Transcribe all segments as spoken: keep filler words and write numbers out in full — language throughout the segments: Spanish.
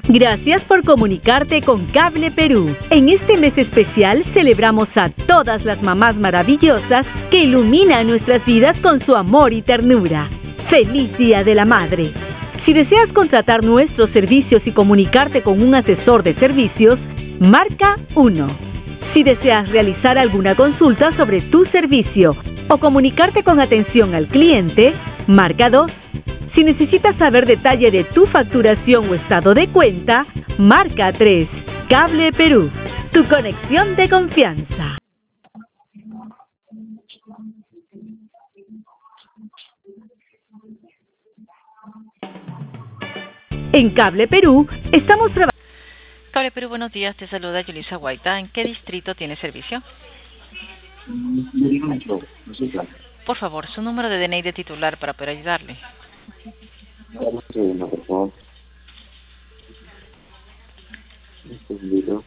Gracias por comunicarte con Cable Perú. En este mes especial celebramos a todas las mamás maravillosas que iluminan nuestras vidas con su amor y ternura. ¡Feliz Día de la Madre! Si deseas contratar nuestros servicios y comunicarte con un asesor de servicios, marca uno. Si deseas realizar alguna consulta sobre tu servicio o comunicarte con atención al cliente, marca dos. Si necesitas saber detalle de tu facturación o estado de cuenta, marca tres. Cable Perú, tu conexión de confianza. En Cable Perú estamos trabajando. Cable Perú, buenos días. Te saluda Yulisa Guaita. ¿En qué distrito tiene servicio? Por favor, su número de D N I de titular para poder ayudarle. Un segundo, por favor. Un segundito.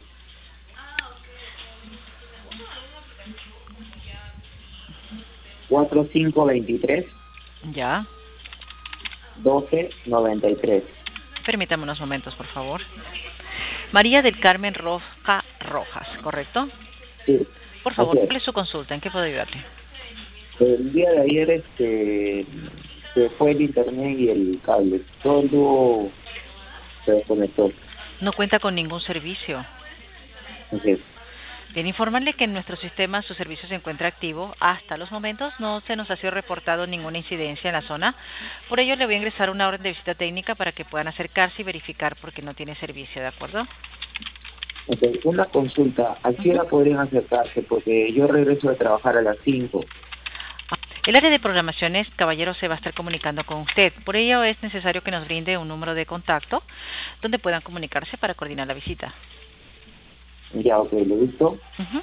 cuatro cinco veintitrés. Ya. doce noventa y tres. Permítame unos momentos, por favor. María del Carmen Roja Rojas, ¿correcto? Sí. Por favor, Okay. ¿cuál es su consulta? ¿En qué puedo ayudarle? El día de ayer este se fue el internet y el cable. Todo el tubo se desconectó. No cuenta con ningún servicio. Okay. Bien, informarle que en nuestro sistema su servicio se encuentra activo. Hasta los momentos no se nos ha sido reportado ninguna incidencia en la zona. Por ello le voy a ingresar una orden de visita técnica para que puedan acercarse y verificar por qué no tiene servicio, ¿de acuerdo? Okay. Una consulta. ¿A qué hora podrían acercarse? Porque yo regreso de trabajar a las cinco. El área de programaciones, caballero, se va a estar comunicando con usted. Por ello es necesario que nos brinde un número de contacto donde puedan comunicarse para coordinar la visita. Ya, ok, lo he visto. Uh-huh.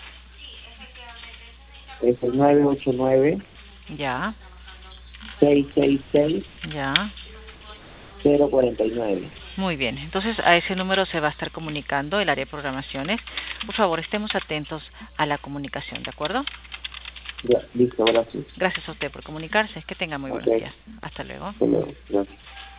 Es el nueve ocho nueve. Ya. seis seis seis. Ya. cero cuarenta y nueve. Muy bien, entonces a ese número se va a estar comunicando el área de programaciones. Por favor, estemos atentos a la comunicación, ¿de acuerdo? Ya, listo, gracias. Gracias a usted por comunicarse. Que tenga muy buenos Okay. días. Hasta luego. Hasta luego, gracias.